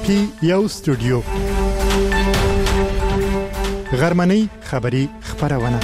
پی یو سټوډیو غرمنۍ خبری خبرونه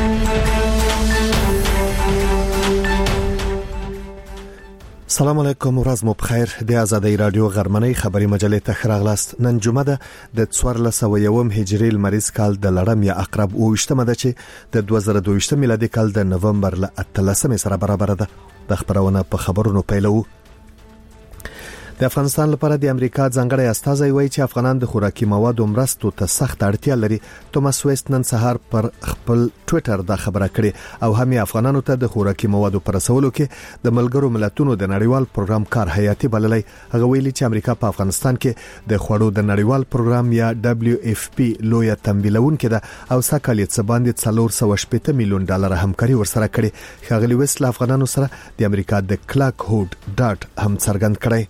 سلام علیکم ورځ مو بخیر د آزادۍ رادیو غرمنۍ خبری مجلې ته خراغلاست. نن جمعه ده د 1401 هجری لمریز کال د لړم یا عقرب 28مه ده چې د 2022 میلادي کال د نومبر ل 13 سره برابر ده. د خبرونه په خبرونو پیلو. د افغانستان لپاره د امریکا ځانګړی استازی وایي چې افغانان د خوراکي موادو مرستو ته سخت اړتیا لري. توماس ویست نن سهار پر خپل ټوئیټر دا خبره کړې او هم افغانانو ته د خوراکي موادو پر رسولو کې د ملګرو ملتونو د نړیوال پروګرام کار حیاتي بللی. هغه ویلي چې امریکا په افغانستان کې د خوړو د نړیوال پروګرام یا WFP لویه تمویلونکې ده او ساکالي څه باندې 480 میلیون ډالر همکاري ورسره کړې. ښاغلي ویست له افغانانو سره د امریکا د کلاک هوډ ډاټ هم څرګند کړی.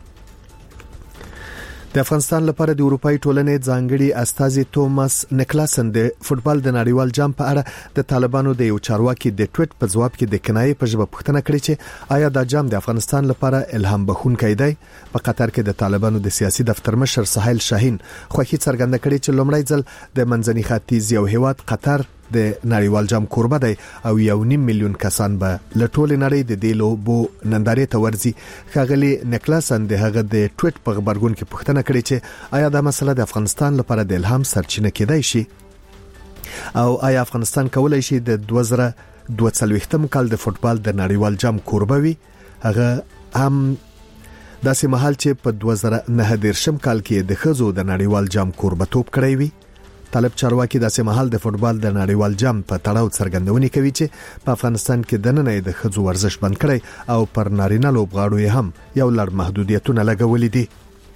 د افغانستان لپاره د اروپאי ټولنې ځانګړي استازي توماس نیکلاسن د فوتبال د نړیوال جام په اړه د طالبانو د یو چارواکي د ټویټ په جواب کې د کنایې په ژبه پوښتنه کړې چې آیا دا جام د افغانستان لپاره الهام بخښونکی دی. په قطر کې د طالبانو د سیاسي دفتر مشر سهیل شاهین خوښي څرګنده کړې چې لومړی ځل د منځني ختیځ یو هیواد قطر د نړیوال جام کوربه دی او 1.5 میلیون کسان به له ټولې نړۍ د دې لوبو نندارې ته ورځي. ښاغلي نیکلاسن د هغه د ټویټ په خبرګون کې پوښتنه کړې چې آیا دا مسله د افغانستان لپاره د الهام سرچینه کېدای شي او آیا افغانستان کولای شي د 2022 کال د فوتبال د نړیوال جام کوربه وي. هغه هم داسې مهال چې په 2009 کال کې د خزو د نړیوال جام کوربتوب کړی وي. طالب چارواکي داسې مهال د فوتبال د نړیوال جام په تړاو څرګندونې کوي چې په افغانستان کې د نن د خزو ورزش بند کړی او پر نارینه لوبغاړو هم یو لړ محدودیتونه لګولې دي.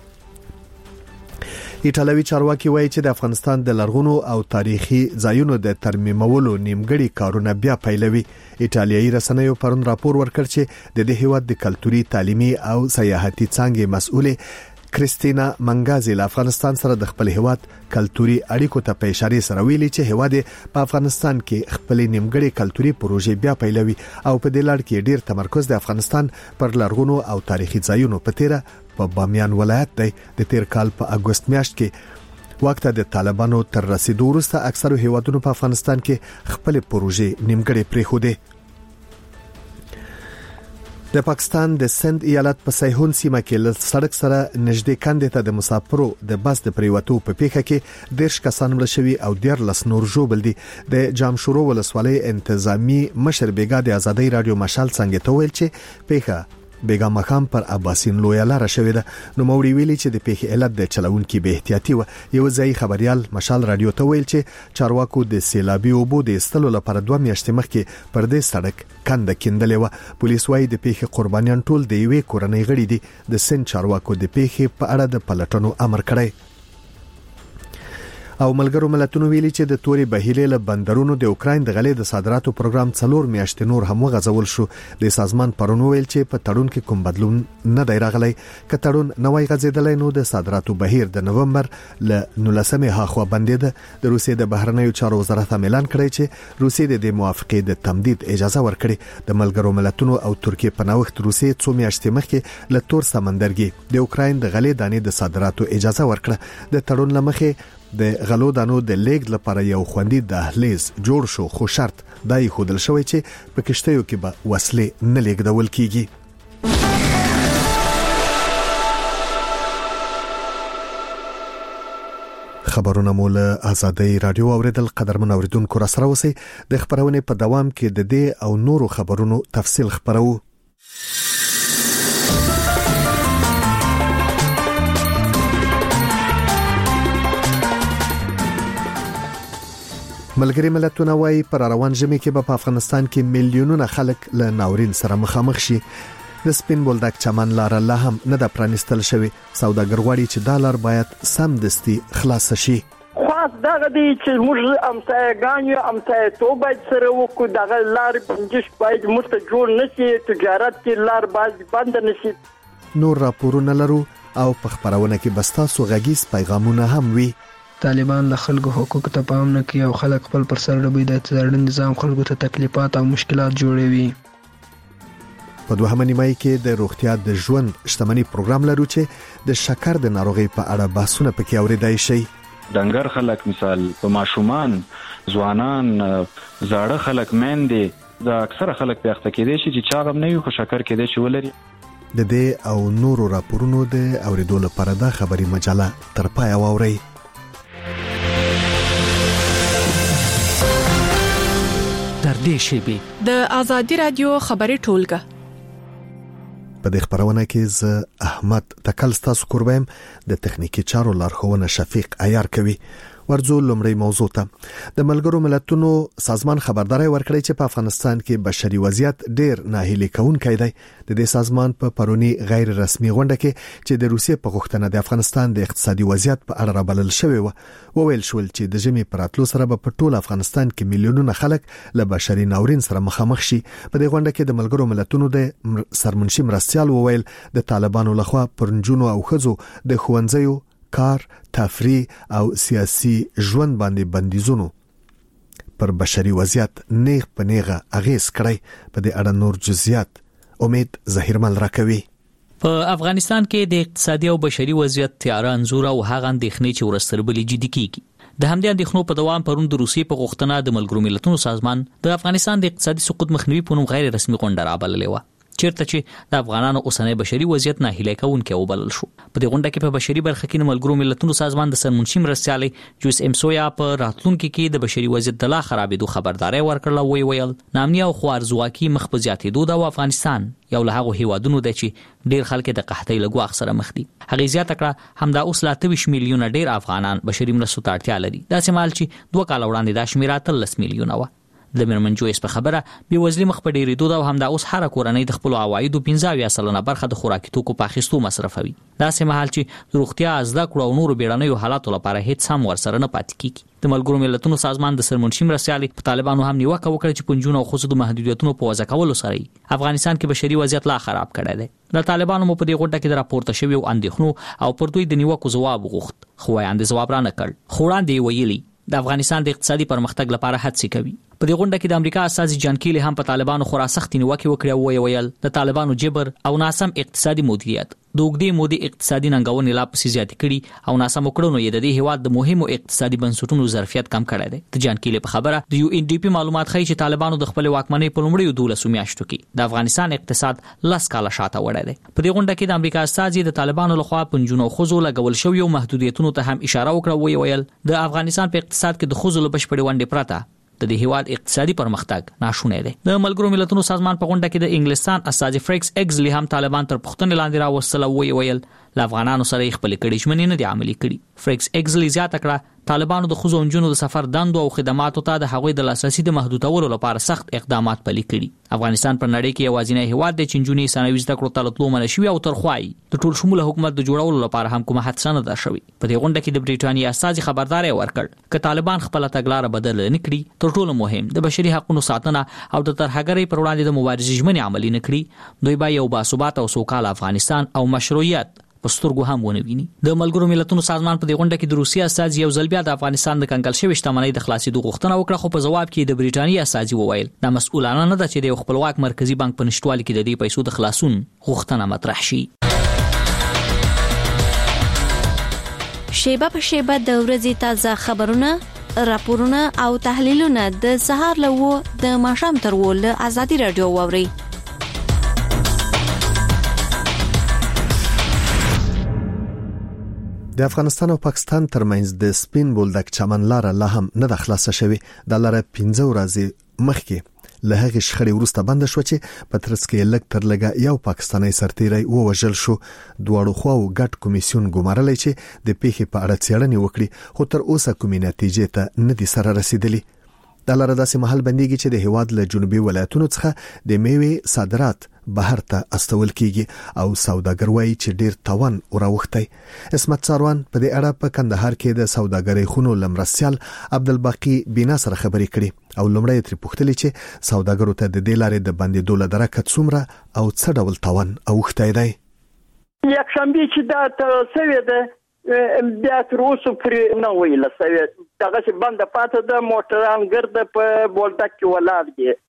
ایټالوي چارواکي وایي چې د افغانستان د لرغونو او تاریخي ځایونو د ترمیمولو نیمګړي کارونه بیا پیلوي. ایټالیایي رسنیو پرون راپور ورکړ چې د دې هیواد د کلتوري تعلیمي او سیاحتي څانګې مسؤلې کریستینا منګازي له افغانستان سره د خپل هیواد کلتوري اړیکو ته په اشاره سره ویلي چې هیواد په افغانستان کې خپل نیمګړي کلتوري پروژې بیا پیلوي او په دې لړ کې ډیر تمرکز د افغانستان پر لرغونو او تاریخي ځایونو په تیره په بامیان ولایت دی. د تیر کال په اگست میاشت کې وخت د طالبانو تر رسیدو وروسته اکثره هیوادونو په افغانستان کې خپل پروژې نیمګړي پریښودې. د پاکستان د سند ایالت په سیهون سیمه کې له سړک سره نږدې کندې ته د مسافرو د بس د پریوتو په پیښه کې 10 کسان مړه شوي او 14 نور ژوبل دي. د جامشورو ولسوالۍ انتظامی مشر بیګا د آزادۍ رادیو مشال څنګه ته ویل چې پیښه بیګا مقام پر اباسین لویه لار شوې ده. نو موري ویلي چې د پیښې علت د چلونکو به احتیاطي و. یو ځای خبريال مشال رادیو ته ویل چې چارواکو د سیلابي اوبو د استلو لپاره 2 میاشتې مخکې پر دې سړک کنده کیندلې و. پولیس وايي د پیښې قربانیان ټول د یوې کورنۍ غړي دي. د سن چارواکو د پیښې په اړه د پلټنو امر کړی او ملګرو ملتونو ویلي چې د توري بهیلې له بندرونو د اوکراین د غلې د صادراتو پروګرام 4 میاشتې نور هم غځول شو. د سازمان پرونو ویل چې په تړون کې کوم بدلون نه دی راغلی. که تړون نوای غځیدلای نو د صادراتو بهیر د نومبر ل 19مه هاخوا بندیده. د روسیې د بهرنیو چارو وزارت اعلان کړی چې روسیې د موافقې د تمدید اجازه ورکړي. د ملګرو ملتونو او ترکیه په نوښت روسیې 2 میاشتې مخکې له تور سمندرګي د اوکراین د غلې دانې د صادراتو اجازه ورکړه. د تړون لمخې د غلو دانو د لیګ لپاره یو خوندي دهلیز جوړ شو، خو شرط دای خودل شوی چې په کشتیو کې به وسلې نه لیږدول کیږي. خبرونه مول آزادۍ رادیو اوریدل. قدرمن اوریدونکو را سره اوسئ. د خبرونه په دوام کې د دې او نورو خبرونو تفصیل خبرو. ملګری ملتونه وايي پر روان ژمي کې په افغانستان کې میلیونونه خلک له ناورین سره مخامخ شي. د سپین بولدک چمن لار لا هم نه د پرانستل شوی. سوداګر غواړي چې ډالر باید سم دستي خلاص شي. خاص دغه دی چې موږ امسایګانو امسایتو باید سره وکړو. دغه لار بندش باید مستجور نشي. تجارت کې لار باید بند نشي. نور راپورونه لرو او په خبرونه کې بستاسو غږیز پیغامونه هم وي. طالبان له خلکو حقوق ته پام نه کوي او خلک خپل پر سر ډوبې د تړون نظام خلکو ته تکلیفات او مشکلات جوړوي. په په دوهمه نیمایي کې د روغتیا د ژوند شتمنۍ پروګرام لرو چې د شکر د ناروغۍ په اړه بحثونه پکې اورېدای شي. دنګر خلک مثال په ماشومان، ځوانان، زاړه خلک، میندې، دا اکثره خلک په اخته کېدای شي چې چاغم نه وي خو شکر کېدای شي ولري. د دې او نورو راپورونو د اوریدو لپاره د خبري مجله تر پای واورئ. تر دې شیبې د ازادي رادیو خبري ټولګه په دې خبرونه کې ز احمد تکل ستاسو قربایم د تخنیکی چارو لارښوونه شفیق عیار کوي. ورځو لومړی موضوع ته د ملګرو ملتونو سازمان خبرداري ورکړی چې په افغانستان کې بشري وضعیت ډیر ناهیلي کوونکی دی. د دې سازمان په پرونی غیر رسمي غونډه کې چې د روسیې په غوښتنه د افغانستان د اقتصادي وضعیت په اړه رابلل شوی و، وویل شول چې د ژمي پراتلو سره په ټول افغانستان کې میلیونونه خلک له بشري ناورین سره مخامخ شي. په دې غونډه کې د ملګرو ملتونو د سرمنشي مرستيال وویل د طالبانو لخوا پرنجونو او خزو د ښوونځیو، کار، تفریح او سیاسي ژوند باندې بندیزونو پر بشري وضعیت نیغ په نیغه اغیز کړی. په دې اړه نور جزئیات امید ظهیرمل راکوي. په افغانستان کې د اقتصادي او بشري وضعیت تیاره انزور او هغه اندېښنې چې ورستربلې جدي کیږي. د همدې اندېښنو په دوام پرون د روسیې په غوښتنه د ملګرو ملتونو سازمان د افغانستان د اقتصادي سقوط مخنیوي په نوم غیر رسمي غونډه رابللې و، چیرته چې د افغانانو اوسنۍ بشري وضعیت ناهیلي کوونکی وبلل شو. په دې غونډه کې په بشري برخه کې ملګرو ملتونو سازمان د سرمنشي مرستيال جوس امسویا په راتلونکو کې د بشري وضعیت د لا خرابېدو خبرداري ورکړه. ویل نامني او خوارزواکي مخ په زیاتېدو د افغانستان یو له هغو هیوادونو دی چې ډیر خلک د قحطۍ له ګواښ سره مخ دي. هغه زیاته کړه همدا اوس لا 23 میلیونه ډیر افغانان بشري مرستو ته اړتیا لري. دا سمال چې 2 کال وړاندې دا شمیره 13 میلیونه و. د میرمن جویس په خبره بېوزلي مخ په ډېرېدو ده او همدا اوس هر کورنۍ د خپل عوایدو 15% برخه د خوراکي توکو په اخیستو مصرفوي. داسې مهال چې د روغتیا، زده کړو او نورو بیړنیو حالاتو لپاره هیڅ هم ورسره نه پاتې کیږي. د ملګرو ملتونو سازمان د سرمنشي مرستيال په طالبانو هم نیوکه وکړه چې پنځونه او خصوصي د محدودیتونو په وضع کولو سره افغانستان کې بشري وضعیت لا خراب کړی دی. د طالبانو په دې غونډه کې د راپورته شوی اندېښنو او پر دوی د نیوکو جواب غوښت، خو وړاندې جواب را نه کړ. خو وړاندې ویلي د افغانستان د اقتصادي پرمختګ لپاره هڅې کوي. په دې غونډه کې د امریکا استازي جان کیلی هم په طالبانو خورا سخت نیوکه وکړه او ویل د طالبانو جبر او ناسم اقتصادي مدیریت د اوږدې مودې اقتصادي ننګونې لا پسې زیاتې کړي او ناسم کړنو یې د دې هیواد د مهمو اقتصادي بنسټونو ظرفیت کم کړی دی. د جان کیلی په خبره د UNDP معلومات ښیي چې طالبانو د خپل واکمنۍ په لومړیو 12 میاشتو کې د افغانستان اقتصاد 10 کاله شاته وړی دی. په دې غونډه کې د امریکا استازي د طالبانو لخوا پنځونو خزو لګول شوی محدودیتونو ته هم اشاره وکړه. ویل د افغانستان په اقتصاد کې د خزو لبشپړې ونډې پرته د دې هیواد اقتصادي پرمختګ ناشونی دی. د ملګرو ملتونو سازمان په غونډه کې د انګلستان استازي فریکس ایگزلی هم طالبان تر پوښتنې لاندې راوستل او ویل له افغانانو سره خپل کړي ژمنې نه دي عملي کړي. فریکس ایگزلی زیاته کړه طالبانو د خزو انجونو د سفر دندو او خدماتو ته د هغوی د لاسرسي د محدودولو لپاره سخت اقدامات پلي کړي. افغانستان پر نړۍ کې یوازینی هیواد دی چې انجونې ثانوي زده کړو ته تلو منشوي او ترخوای د ټول شموله حکومت د جوړولو لپاره هم کومه هڅه نه ده شوې. په دې غونډه کې د بریټانیا استازي خبرداري ورکړ ک طالبان خپل تګلارې بدل نه کړي، تر ټولو مهم د بشري حقوقو ساتنه او د ترهګرۍ پر وړاندې د مبارزې ژمنې عملي نه کړي، دوی به یو باثباته او سوکاله افغانستان او مشروعیت پسترګو هم ونه ویني. د ملګرو ملتونو سازمان په دې غونډه کې د روسیې استازي یو ځل بیا د افغانستان د کنګل شوی شتمنۍ د خلاصېدو غوښتنه وکړه، خو په جواب کې د بریټانیا استازي وویل دا مسؤلانه نه ده چې د خپلواک مرکزی بانک په نشټوالي کې د دې پیسو د خلاصون غوښتنه مطرح شي. شیبه په شیبه د ورځې تازه خبرونه، راپورونه او تحلیلونه د سهار له د ماښام تر ول ازادي رادیو واوري. د افغانستان او پاکستان ترمنځ د سپین بولدک چمن لار لا هم نه د خلاصه شوی. د لار 15 ورځې مخکې له هغه شخړې وروسته بند شو چې په ترڅ کې لږ تر لږه یو پاکستانی سرتیری ووژل شو. دواړو خواو ګډ کمیسیون ګمارلی چې د پیښې په اړه څېړنې وکړي، خو تر اوسه کومې نتیجې ته نه دي سره رسیدلي. د لار داسې محل بنديږي چې د هیواد له جنوبي ولایتونو څخه د میوې صادرات بهر ته استول کیږي او سوداګر وایي چې ډیر توان اوراوختی. اسمت ساروان په دې اړه په کندهار کې د سوداګرۍ خونو لمرسیال عبدالباقی بینا سره خبرې کړي او لومړی تر پوښتنې چې سوداګرو ته د دې لارې د باندې دوله درکه څومره او څه ډول توان اوختی دی. یک شنبه چې دا سوي ده بیا تر اوسه پرې نه ویل سوي، دغه چې بند پاتې د موټران ګرځي په بولدک کې ولاړ دي.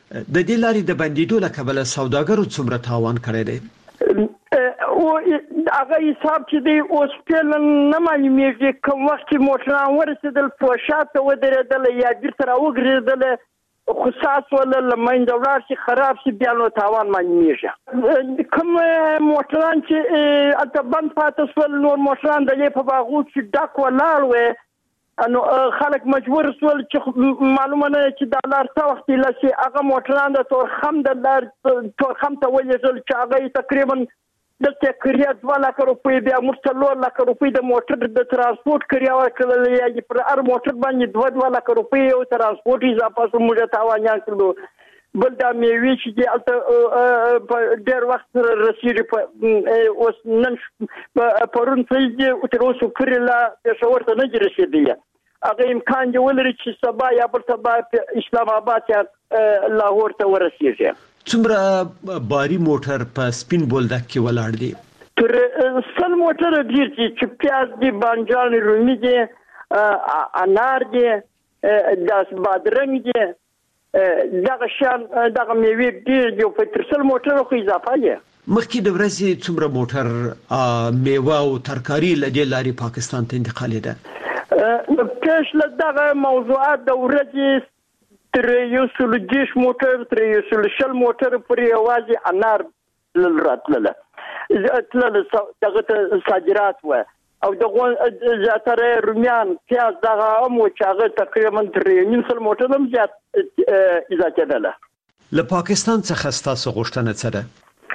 د دې لارې د بندیدو له کبله سوداګرو څومره تاوان کړی دی؟ او هغه حساب چې دی اوس فعلا نه معلومیږي. کوم وخت چې موټران ورسېدل پوشاته ودرېدل یا بیرته راوګرځېدل خصاص ولا لمنځه ولاړ شي خراب شي بیا نو تاوان معلومیږي. کوم موټران چې البته بند پاتې شول نور موټران د په باغو چې ډک ولاړ وي نو خلک مجبور شول چې معلومه نه چې د لار څه وخت لسی هغه موټران د تورخم د لار تورخم ته ولېږل چې هغه تقریبا د تکریه 2 لک روپۍ بیا مرتلو لک روپۍ د موټر د ترانسپورت کړیا ورکړل یا پر هر موټر باندې 2 لک روپۍ او ترانسپورت اضافه سموږ تاوان کړو. بل دا میوي چې په ډېر وخت رسیدي په اوس نن پرون څه تر اوسه پورې لا پېښور ته نه رسیدلی. هغه امکان دی ولري چې سبا یا بل سبا اسلام آباد یا لاهور ته ورسیږي. څومره باری موټر په سپین بولدک کې ولاړ دي؟ تر 100 موټر ډیر دي چې پیاز دي، بانجان، رومي دي، انار دي، داس بادرنګ دي، دغه شان دغه میوې ډیر دي په تر 100 موټر خو اضافه دي. مخکې د ورځې څومره موټر میوه او ترکاری له دې لارې پاکستان ته انتقالېده؟ کښ له دغه موضوعات د ورځې تر 110 موټر تر 120 موټر پورې یوازې انار راتلله دغه صادرات و او دغه زیاتره رومیان پیاز دغه هم چې هغه تقریبا تر 900 موټر هم زیات اضافه کېدله. له پاکستان څخه ستاسو غوښتنه څه ده؟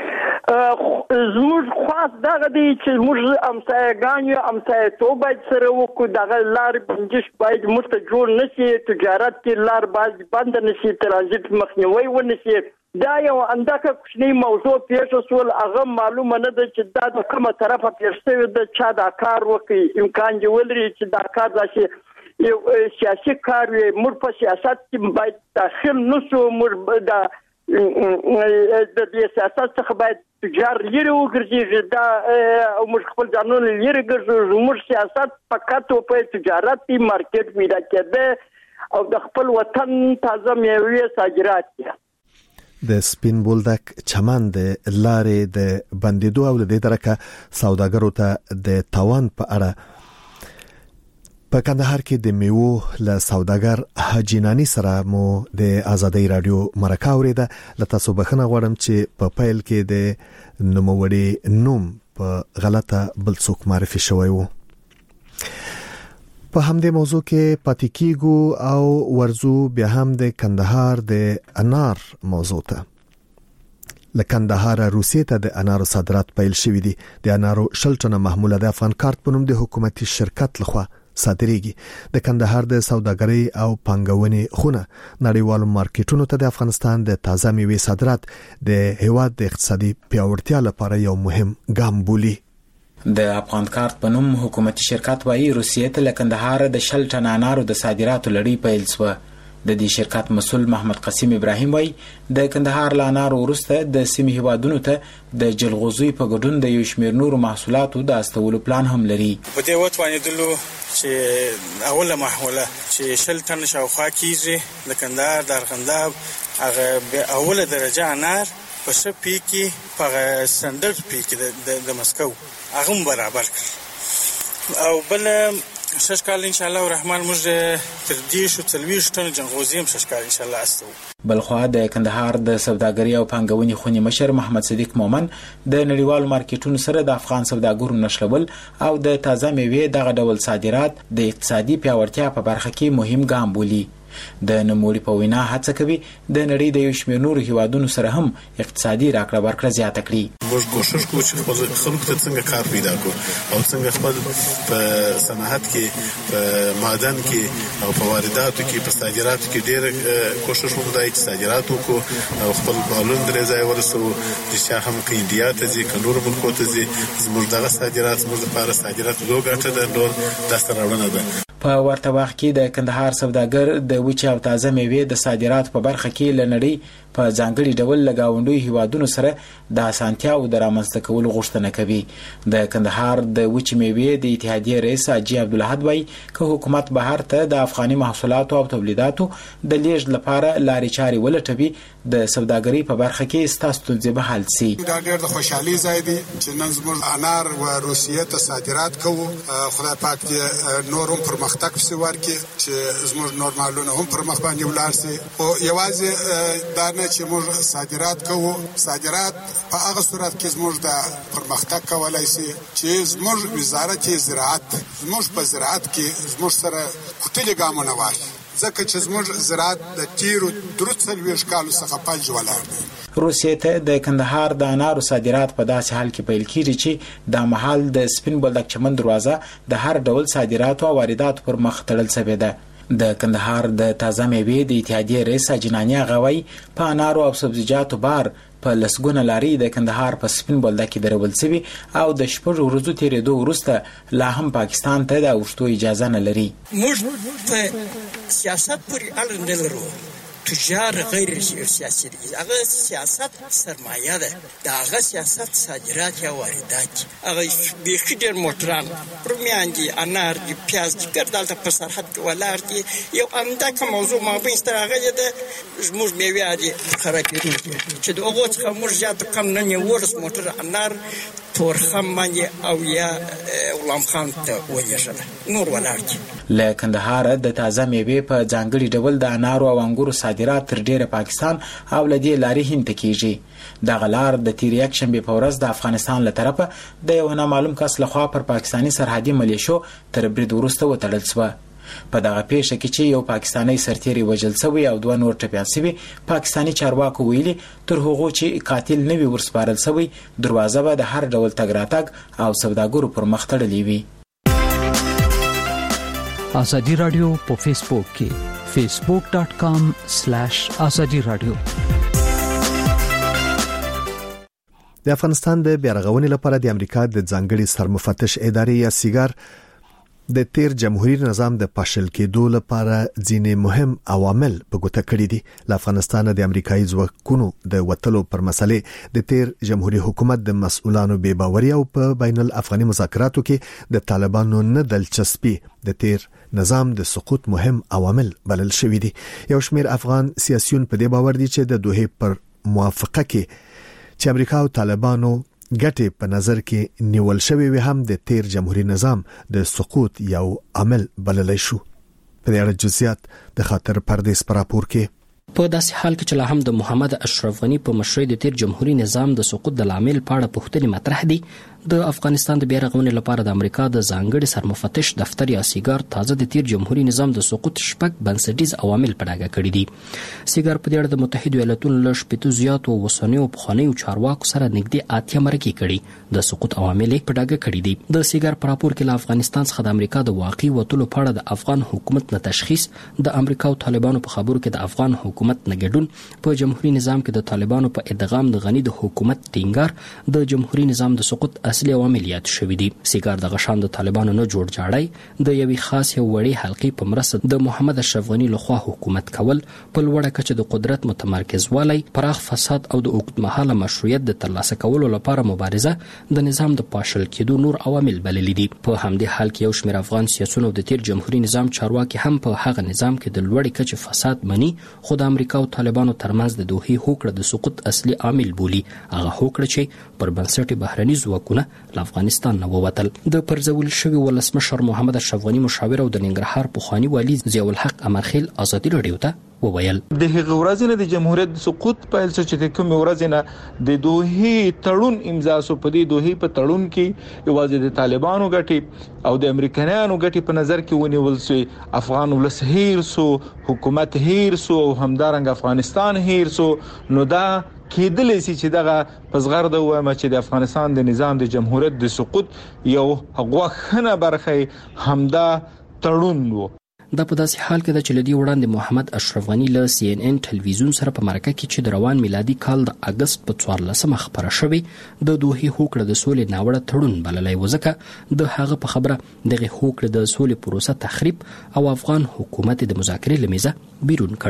زموږ خاص دغه دی چې موږ امسایګان یو امسایتوب باید سره وکړو. دغه لار بندش باید موږ ته جوړ نشي، تجارت کې لار باید بند نشي، ترانزیت مخنیوي ونشي. دا یو اندکه کوچنی موضوع پیښ شول. هغه معلومه نه ده چې دا د کومه طرفه پیښ شوی د چا دا کار وکړي. امکان دی ولري چې دا کار داسې یو سیاسي کار وي. موږ په سیاست کې باید داخل نشو. موږ د دې سیاست څخه باید تجار لري وګرځي. دا موږ خپل ځانونه لري ګرځو. موږ سیاست فقط په تجارت کې مارکیټ پیدا کېده او د خپل وطن تازه میوې صادرات دي. د سپین بولدک چمن د لارې د بندیدو او د درکه سوداګرو ته د تاوان په اړه په کندهار کې د میوو له سوداګر حجینانی سره مو د آزادۍ رادیو مرکه اوریده. له تاسو بخښنه غواړم چې په پیل کې د نوموړي نوم په غلطه بل څوک معرفي شوی و. په همدې موضوع کې پاتې کیږو او ورزو بیا هم د کندهار د انار موضوع ته. له کندهار روسیې ته د انارو صادرات پیل شوې دي. د انارو 60 ټنه محموله د افغان کارت په نوم د حکومتي شرکت لخوا صادرېږي. د کندهار د سوداګرۍ او پانګونې خونه نړیوالو مارکیټونو ته د افغانستان د تازه میوې صادرات د هیواد د اقتصادي پیاوړتیا لپاره یو مهم ګام بولي. د افغان کارت په نوم حکومتي شرکت وايي روسیې ته له کندهار د 60 ټن انارو د صادراتو لړۍ پیل شوه. د دې شرکت مسؤل محمد قاسم ابراهیم وايي د کندهار له انارو وروسته د سیمې هیوادونو ته د جلغوزي په ګډون د یو شمېر نورو محصولاتو د استولو پلان هم لري. په دې وتوانېدلو چې اوله محوله چې 60 ټن شاوخوا کیږي د کندهار د ارغنداب هغه اوله درجه انار په شپې کې په سټنډرډ پی کې د مسکو هغه برابر کړ او بل ششکال ان شاء الله الرحمن موږ تر دې شو 40 ټن جنغوزي هم ششکال ان شاء الله استو. بلخوا د کندهار د سوداګرۍ او پانګونې خونې مشر محمد صدیق مومن د نړیوالو مارکیټونو سره د افغان سوداګرو نښلول او د تازه میوې دغه ډول صادرات د اقتصادي پیاوړتیا په برخه کې مهم ګام بولي. د نوموړي په وینا هڅه کوي د نړۍ د یو شمېر نورو هیوادونو سره هم اقتصادي راکړه ورکړه زیاته کړي. موږ کوشش کوو چې خپل خلکو ته څنګه کار پیدا کړو او څنګه خپل په صنعت کې په معدن کې او په وارداتو کې په صادراتو کې ډېر کوشش وکړو چې صادرات وکړو او خپل بالون درې ځای ورسو چې هم کې انډیا ته ځي کنور ملکو ته ځي. زموږ دغه صادرات زموږ لپاره صادرات لوګاټه ده ډول داسته راوړنه ده. په ورته وخت کې د کندهار سوداګر د وچه او تازه میوې د صادرات په برخه کې لنړی په ځانګړي ډول لګاونډوي هیوادونو سره د اسانتیا او د رامنځته کولو غوښتنه کوي. د کندهار د وچې میوې د اتحادیې رئیس حاجي عبدالاحد وایي که حکومت بهر ته د افغاني محصولاتو او تولیداتو د لیږد لپاره لارې چارې ولټوي د سوداګرۍ په برخه کې ستاسو ستونزې به حل سي. دا ډېر د خوشحالي ځای دی چې نن زموږ انار و روسیې ته صادرات کوو. خدای پاک دې نور هم پرمختګ پسې ورکړي چې زموږ نور مالونه هم پر مخ باندې ولاړ سي. خو یوازې دا نه چې موږ صادرات کوو، صادرات په هغه صورت کې زموږ د پرمختګ کولای سي چې زموږ وزارت زراعت زموږ په زراعت کې زموږ سره کتلې ګامونه واخلي، ځکه چې زموږ زراعت د تیرو 43 کالو څخه فلج ولاړ دی. روسیې ته د کندهار د انارو صادرات په داسې حال کې پیل کیږي چې د مهال د سپین بولدک چمن دروازه د هر ډول صادراتو او وارداتو پر مخ تړل شوې ده. د کندهار د تازه میوې د اتحادیې رئیس جنانی غوي په انارو او سبزیجاتو بار په لسګونه لاري د کندهار په سپین بولدک کې درول شوی او د شپږ ورځو تیرېدو وروسته لا هم پاکستان ته د اوښتو اجازه نه لري. موږ په سیاست پورې اړه نه لرو. تجار غیر سیاسي دي. هغه سیاست سرمایه ده. دا هغه سیاست صادرات یا واردات. هغه بیخي ډېر موټران رومیان دي، انار دي، پیاز دي، دلته په سرحد کې ولاړ دي. یو همدغه موضوع مابین سره هغه ده زموږ میوې دي خرابېږي چې د هغو څخه موږ زیات کم نه نیولس موټر انار تورخم باندې او یا غلام خان ته ولیږل نور ولاړ دي. له کندهار د تازه میوې په ځانګړي ډول د انارو او انګورو صادرات تر ډیره پاکستان او لدې لارې هند ته کیږي. دغه لار د تیر یک شنبه په ورځ د افغانستان له طرفه د یو نامعلوم کس لخوا پر پاکستاني سرحدي ملیشو تر برید وروسته وتړل شوه. په دغه پیښه کې چې یو پاکستانی سرتیری وژل شوی او دوه نور ټپیان شوي، پاکستانی چارواکو ویلي تر هغو چې قاتل نه وي ورسپارل شوی دروازه به د هر ډول تګ راتګ او سوداګرو پر مخ تړلې وي. ازادي رادیو په فیسبوک کې facebook.com/azadi radio. د افغانستان د بیارغونې لپاره د امریکا د ځانګړي سرمفتش ادارې یا سیګار د تیر جمهوریت نظام د پاشل کېدو لپاره ځینې مهم عوامل په ګوته کړی دي. ل افغانستان د امریکایي ځواکونو د وټلو پر مسلې د تیر جمهوریت حکومت د مسؤلانو بې باوري او په بین الافغاني مذاکراتو کې د طالبانو نه دلچسپي د تیر نظام د سقوط مهم عوامل بلل شوې دي. یو شمېر افغان سیاسيون په دې باور دي چې د دوه پر موافقه کې چې امریکا او طالبانو ګټې په نظر کې نیول شوی وي هم د تیر جمهوریت نظام د سقوط یو عامل بللی شو. په دې اړه جزئیات د خاطر پردیس پر راپور کې په داسې حال کې چې لا هم د محمد اشرف غنی په مشرۍ د تیر جمهوریت نظام د سقوط د عامل په اړه پوښتنې مطرح دي. د افغانستان د بیارغونې لپاره د امریکا د ځانګړي سرمفتش دفتر یا سیګار تازه د تیر جمهوریت نظام د سقوط شپږ بنسټیز عوامل په ډاګه کړي دي. سیګار په دې اړه د متحده ایالاتونو له شپږ زیاتو وسنیو پخوانیو چارواکو سره نږدې 8 مرکې کړي د سقوط عوامل په ډاګه کړي دي. د سیګار په راپور کې له افغانستان څخه د امریکا د واقعي وټلو په اړه د افغان حکومت نه تشخیص، د امریکا او طالبانو په خبرو کې د افغان حکومت نه ګډون، په جمهوریت نظام کې د طالبانو په ادغام د غنی د حکومت ټینګار، د جمهوریت نظام د سقوط اصلي عوامل یاد شوي دي. سیګار د غشان د طالبانو نه جوړ جاړی، د یوې خاص یو وړې حلقې په مرسته د محمد اشرف غنی لخوا حکومت کول، په لوړه کچه د قدرت متمرکز والی، پراخ فساد او د اوږدمهاله مشروعیت د ترلاسه کولو لپاره مبارزه د نظام د پاشل کېدو نور عوامل بللي دي. په همدې حال کې یو شمېر افغان سیاسيون او د تیر جمهوریت نظام چارواکي هم په هغه نظام کې د لوړې کچې فساد مني، خو د امریکا او طالبانو ترمنځ د دوحې هوکړه د سقوط اصلي عامل بولي. هغه هوکړه چې پر بنسټ بهرني ځواکونه له افغانستان نه ووتل. د پرځول شوی ولسمشر محمد اشرف غنی مشاور او د ننګرهار پخوانی والی ضیاء الحق امرخیل ازادي رادیو ته وویل د هغه ورځې نه د جمهوریت سقوط پیل شو چې د کوم ورځې نه د دوحې تړون امضا شو. په دې دوحې په تړون کې یوازې د طالبانو ګټي او د امریکایانو ګټي په نظر کې ونیول شوی. افغان ولس هیر سو، حکومت هیر سو، همدارنګ افغانستان هیر سو. نو دا کېدلی سي چې دغه پزغر د وایم چې د افغانستان د نظام د جمهوریت د سقوط یو غوښنه برخه همدا تړون وو. دا په داسې حال کې چې لدی وړاندې محمد اشرف غنی له CNN ټلویزیون سره په مرکه کې چې د روان میلادي کال د اگست په 14 خبره شوې د دوحې هوکړه د سولې ناوړه تړون بللی و، ځکه د هغه په خبره دغه هوکړه د سولې پروسه تخریب او افغان حکومت د مذاکرې لمیزه بیرون کړ.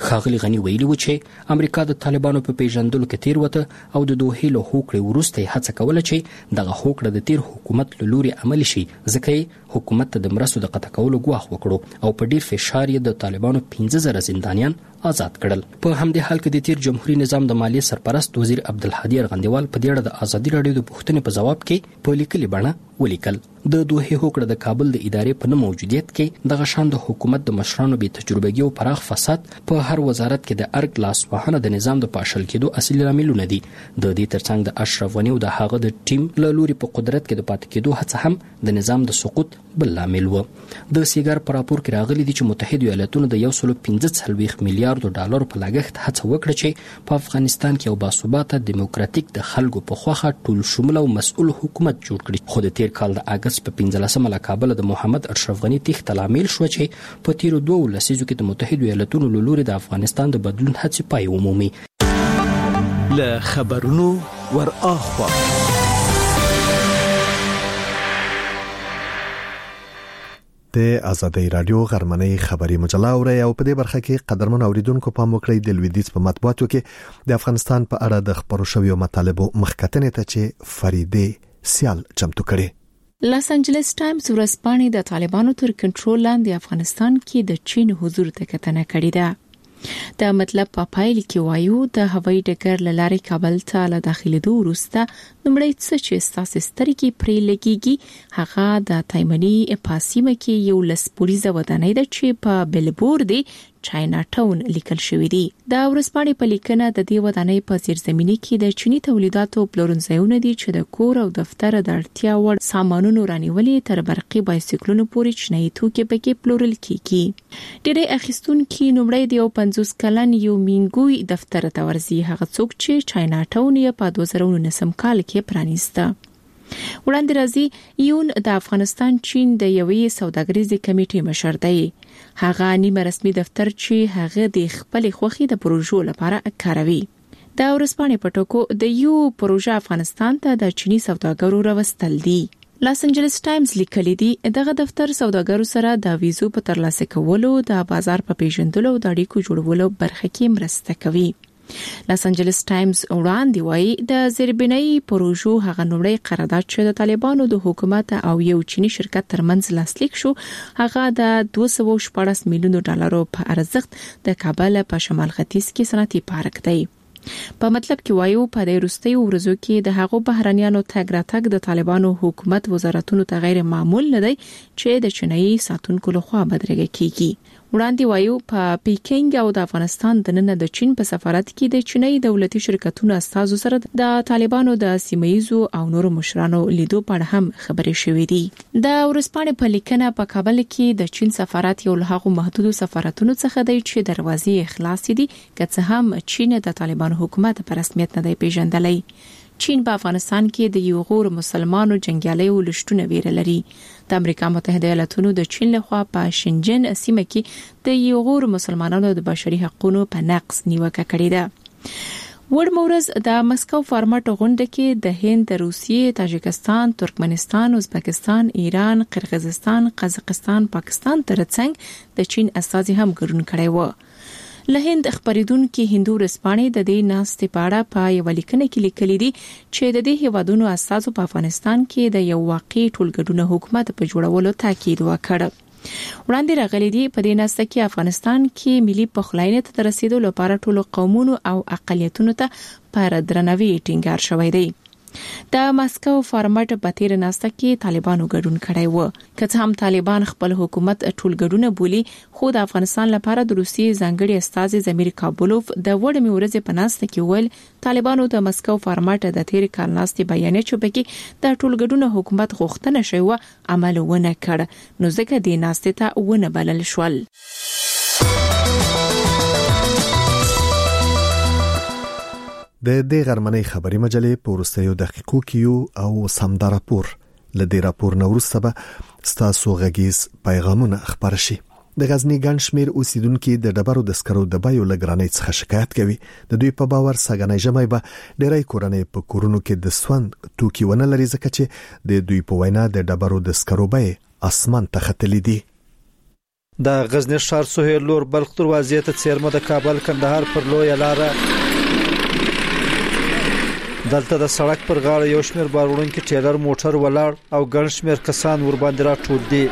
ښاغلي غني ویلي و چې امریکا د طالبانو په پیژندلو کې تیر وته او د دوحې له هوکړې وروسته هڅه کوله چې دغه هوکړه د تیر حکومت له لوري عملي شي، ځکه حکومت ته د مرستو د قطع کولو ګواښ وکړو او په ډیر فشار یې د طالبانو 15,000 زندانیان آزاد کړل. په همدې حال کې د تیر جمهوریت نظام د مالیې سرپرست وزیر عبدالهادي ارغندیوال په دې اړه د ازادي رادیو د پوښتنې په جواب کې په لیکلي بڼه ولیکل د دوحې هوکړه د کابل د ادارې په نه موجودیت کې دغه شان د حکومت د مشرانو بې تجربګي او پراخ فساد په هر وزارت کې د ارګ لاسوهنه د نظام د پاشل کېدو اصلي لاملونه دي. د دې ترڅنګ د اشرف غني او د هغه د ټیم له لوري په قدرت کې د پاتې کېدو هڅه هم د نظام د سقوط بل لامل و. د سیګار په راپور کې راغلي دي چې متحده ایالاتونو د 1.15 میلیارډ ډالر په لګښت هڅه وکړه چې په افغانستان کې یو باثباته دیموکراتیک د خلکو په خوخه ټول شمول او مسؤل حکومت جوړ کړي. خو د تیر کال د اگست په 15 له کابل د محمد اشرف غني تښتې لامل شو چې په تیر 2 لسیزو کې د متحده ایالاتونو له لوري د افغانستان د بدلون هڅې پای ومومي. له خبرونو ور اخوا د ازادي رادیو غرمنۍ خبري مجله اوري او په دې برخه کې قدرمن اوریدونکو پام وکړئ د لویدیځ په مطبوعاتو کې د افغانستان په اړه د خبرو شویو مطالبو مخکتنې ته چې فریده سیال چمتو کړي. لاس انجلس ټایمز ورځپاڼې د طالبانو تر کنټرول لاندې افغانستان کې د چین حضور ته کتنه کړې ده. د مطلب په پایل کې وایو د هوایي ډګر لارې کابل ته له داخليدو وروسته نمړی څه چې ستاسو سترګې پرې لګيږي هغه د تایمني پاسیمه کې یو لسپوریزه ودانۍ ده چې په بلبورډ چاینا ټاون لیکل شوی دی. دا ورځپاڼې په لیکنه د دې ودانۍ په زیرزمینی کې د چینی تولیداتو پلورنځایونه دي چې د کور او دفتر د اړتیا وړ سامانونو رانیولې تر برقي بایسکلونو پورې چینی توکي پکې پلورل کیږي. ډېری اخیستونکو نمړی دی او 50 کلن یو مینګوي دفتر ته ورځي، هغه څوک چې چاینا ټاون یې په 2019 کال کې پرانیسته. وړاندې راځي یون د افغانستان چین د یوې سوداګریزې کمیټې مشر دی. هغه نیمه رسمي دفتر چې هغه د خپل خوخي د پروژو لپاره کاروي. دا ورځپاڼې په ټکو د یو پروژه افغانستان ته د چینی سوداګرو راوستل دي. لاس انجلس ټایمز لیکلي دي دغه دفتر سوداګرو سره د ویزو په ترلاسه کولو، د بازار په پیژندلو او د اړیکو جوړولو برخه کې مرسته کوي. لاس انجلس ټایمز وړاندې وایي د زیربنای پروژو هغه نوړی قرارداد چې د طالبانو د حکومت او یو چینی شرکت ترمنځ لاسلیک شو هغه د 214 میلیون ډالرو په ارزښت د کابل په شمال ختیځ کې صنعتي پارک دی. په مطلب کې وایو په دې وروستي ورځو کې د هغو بهرانيانو تګ راتګ د طالبانو حکومت وزارتونو ته غیر معمول نه دی چې د چینی ساتونکو لخوا بدرګه کیږي. وړاندې وایو په پیکینګ او د افغانستان د نن د چین په سفارت کې د چینی دولتي شرکتونو استازو سره د طالبانو د سیمایزو او نورو مشرانو لیدو په اړه هم خبرې شوې دي. د ورځپاڼې په لیکنه په کابل کې د چین سفارت یو له هغو محدودو سفارتونو څخه دی چې دروازې خلاص دي، که څه هم چین د طالبانو حکومت په رسمیت نه دی پیژندلی. چین په افغانستان کې د یو غور مسلمانو جنگیالیو لشتونه ویره لري. د امریکا متحده ایالاتونو د چین لخوا په شنجن سیمه کې د یو غور مسلمانانو د بشري حقوقو په نقض نیوکه کړې ده. وړمورز د مسکو فارمټ غونډه کې د هند، روسیې، تاجکستان، ترکمنستان، ازبکستان، ایران، قرغیزستان، قزاقستان، پاکستان ترڅنګ د چین استازي هم ګډون کړي وو. له هند خبرېدونکو هندو رسپانې د دې ناستې په اړه په یو لیکنه کې لیکلي دي چې د دې هیوادونو اساسو په افغانستان کې د یو واقعي ټولګډونه حکومت په جوړولو تاکید وکړ. وړاندې راغلي دي په دې ناسته کې افغانستان کې ملي پخلاینې ته رسیدو لپاره ټولو قومونو او اقلیتونو ته پر درناوي ټینګار شوی دی. د ماسکو فارمټ په تیر ناسته کې طالبانو ګډون کړی و. که څه هم طالبان خپل حکومت ټولګډونه بولي، خو د افغانستان لپاره د روسیې ځانګړي استازي زمیر کابولوف د وړمې ورځې په ناسته کې ویل طالبانو د ماسکو فارمټ د تیر کال ناستې بیانیه چې پکې د ټولګډونه حکومت غوښتنه شوی و عمل ونه کړ، نو ځکه د ناستې ته ونه بلل شول. د دې غرمنۍ خبري مجلې په ورستیو دقیقو کې او سمدا راپور لدې راپور نو ورسته به ستاسو غږیز پیغامونه خبر شي. د غزنی ګڼ شمیر اوسیدونکو د ډبرو د سکرو د بایو لګرانۍ څخه شکایت کوي. د دوی په باور سګنۍ جمعي به ډېرای کورنۍ په کورونو کې د سوند توکي ونه لري ځکه چې د دوی په وینا د ډبرو د سکرو بای اسمان ته ختلې دي. د غزنی ښار سهیل لور بلخ دروازې ته څیرمه د کابل کندهار پر لویه لاره دلته د سړک پر غاړه یو شمېر بار وړونکي ټیلر موټر ولاړ او ګڼ شمېر کسان ورباندې راټول دي.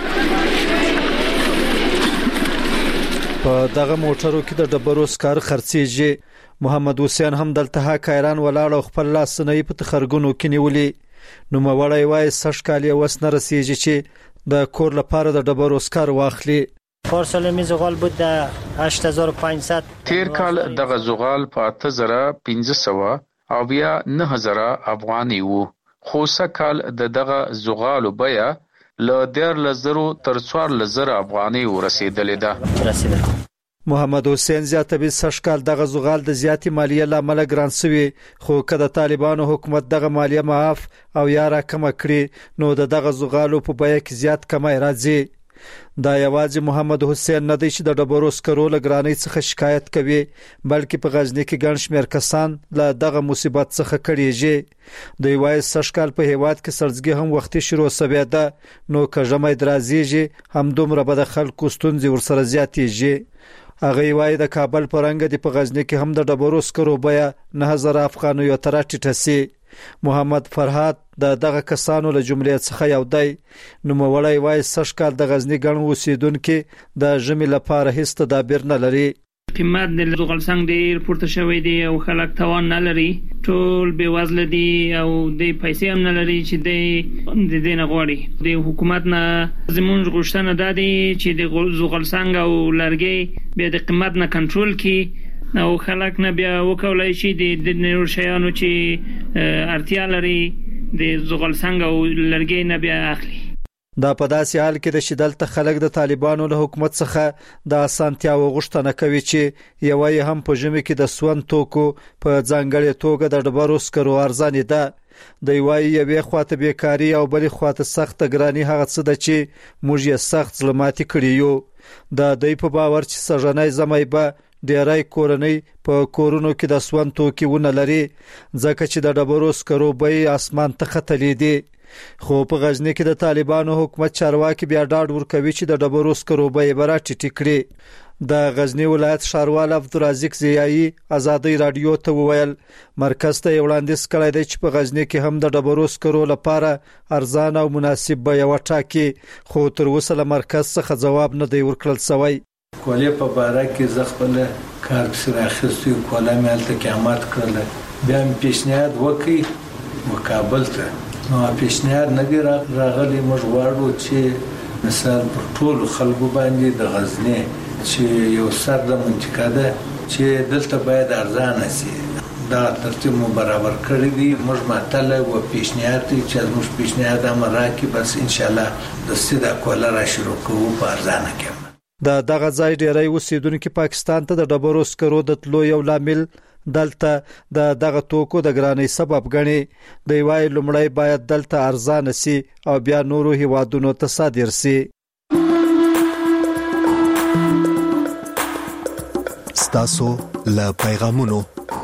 په دغه موټرو کې د ډبرو سکاره خرڅېږي. محمد حسین هم دلته حکایران ولاړ او خپل لاسونه یې په تخرګونو کې نیولي. نوموړی وایي 60 کال یې وس نه رسېږي چې د کور لپاره د ډبرو سکاره واخلي. پارسال می زغال بود د 8500. تیر کال دغه زغال په 8500 او بیا 9000 افغاني وو. خو سکال دغه زغالو بیا له 10000 تر 4000 افغاني ورسېدلې ده. محمد حسین زیاتوي 60 کال دغه زغال د زیاتې مالیه لامل ګران شوی، خو کله طالبانو حکومت دغه مالیه معاف او یا را کم کړی نو دغه زغالو په بیه کې زیات کمای راځي. دا یوازې محمد حسین نه دی چې د ډبرو سکرو له ګرانۍ څخه شکایت کوي، بلکې په غزنی کې ګڼ شمېر کسان له دغه مصیبت څخه کړيږي. دوی وایي 60 کال په هیواد کې سرزګي هم وختي شروع شوه ده، نو که ژمی درازيږي هم دومره به د خلکو ستونزې ورسره زیاتېږي. هغه وایي د کابل پرنګ دی په غزنی کې هم د ډبرو سکرو بیه 9000 افغانیو تر ټیټه سي. محمد فرهاد دغه کسانو له جملې څخه یو دی. نوموړی وایي 60 کال د غزنی ګڼ اوسیدونکو د ژمي لپاره هیڅ تدابیر نه لري. قیمت د زغالسنګ ډیر پورته شوی دی او خلک توان نه لري، ټول بې وزله دي او د پیسې هم نه لري چې د دې نه غواړي. د حکومت نه زمونږ غوښتنه ده چې د زغالسنګ او لرګي بیا د قیمت نه کنټرول کړي او خلک نه بیا وکولای شي د نور شیانو چې اړتیا لري د زغالسنګ او لرګي نه بیا اخلي. دا په داسې حال کې د شدت خلک د طالبانو له حکومت څخه د اسانتیا وغوښتنه کوي چې یوه هم په ژمي کې د سون توکو په ځانګړې توګه د ډبرو سکرو ارزاني ده. دوی وایي یوې خواته بیکاری او بلې خواته سخت ګرانی هغه څه ده چې موږ یې سخت ظلماتي کړی یو. د دوی په باور چې سژنای زمای به ډیری کورنۍ په کورونو کې د سون توکي ونه لري، ځکه چې د ډبرو سکرو به اسمان ته ختلې دي. خو په غزنی کې د طالبانو حکومت چارواکي بیا ډاډ ورکوي چې د ډبرو سکرو به برابر ټیکړي. د غزنی ولایت ښاروال عبدالرزاق زیایی ازادي رادیو ته وویل مرکز ته وړاندیز کړی دی چې په غزنی کې هم د ډبرو سکرو لپاره ارزان او مناسب بیه وټاکي، خو تر اوسه له مرکز څخه جواب نه دی ورکړل شوی. کولې په باره کې زغبل کار سره اخیستو کوله مې ته قیامت کړل، بیا پیشنهاد وکي مقابل ته نو پیشنهاد نه دی راغلی. موږ واړو چې مثال پر ټول خلکو باندې د غزنی چې یو سر د منطقه ده چې دلته باید ارزانه شي، دا ترتیب مو برابر کړی دی. موږ ماته و پیشنهاد چې موږ پیشنهاد امر راکې بس ان شاء الله د سیده کوله را شروع کوو په ارزانه کې. دغه ځای ډیری اوسیدونکو پاکستان ته د ډبرو سکرو د تلو یو لامل دلته دغه توکو د ګرانۍ سبب غني. دی وایي لومړی باید دلته ارزانه سي او بیا نورو هیوادونو ته صادر سي. ستاسو له پیغامونو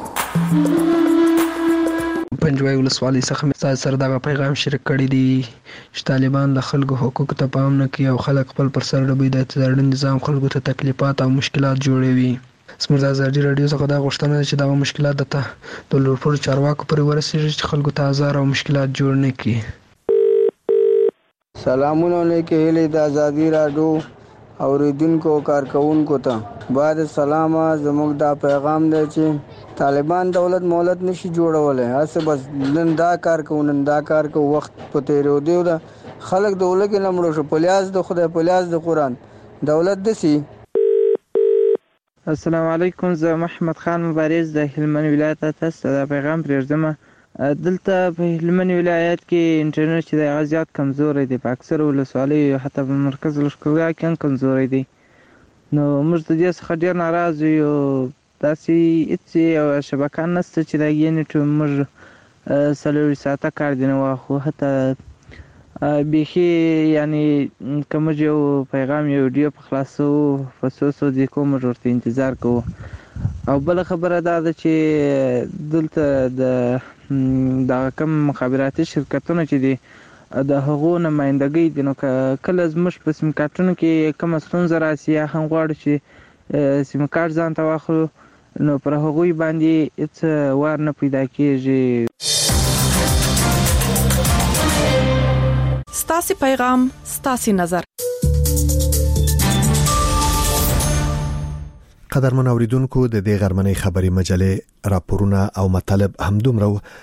پنځوي ولسوالۍ څخه سره دا پیغام شریک کړی دی چې طالبان د خلکو حقوق ته پام نه کوي او خلک خپل پر سر ډبې د تدارډ نظام خلکو ته تکلیفات او مشکلات جوړوي. زموږ د ازادي رادیو څخه دا غوښتنه ده چې دا مشکلات د لوړپوړو چارواکو پورې ورسیږي چې خلکو ته آزار او مشکلات جوړ نه کړي. سلامونه علیکم هلي د ازادي رادیو اوریدونکو کارکونکو ته بعد سلام. زموږ دا پیغام دی چې طالبان دولت مولت نشي جوړولای، هڅه بس نن دا کار کو وخت په تیرو دی دا خلک دولت کې لمړو شو پلیاز د خدای پلیاز د قران دولت دسی. السلام علیکم، زه محمد خان مبارز د هلمند ولایت تاسو ته پیغام پرېږدم. دلته په هلمند ولایت کې انټرنیټ چې د غزيات کمزوري دی، په اکثر ولسوالیو حتی په مرکز لشکرګاه کې کمزوري دی. نو موږ د دې څخه ډیر ناراض یو. داسې هیڅ یو شبکه نشته چې د انټرنیټ موږ سلوي ساعته کار دی نه واخو حتی بیخي یعنی کوم یو پیغام یو ویډیو په خلاصو فسوسو د کوم ورته انتظار کوو. او بل خبره دا ده چې دلته د کم مخابراتي شرکتونه چې دي د هغو نمائندګۍ دي. نو کله زموږ په سیم کارتونو کې کوم ستونزه راسي یا هم غواړو چې سیم کارت ځان ته واخلو نو پر هغوی باندې هیڅ وار نه پیدا کیږي. ستاسو پیغام ستاسو نظر. قدرمن اوریدونکو د دې غرمنۍ خبري مجلې راپورونه او مطالب همدومره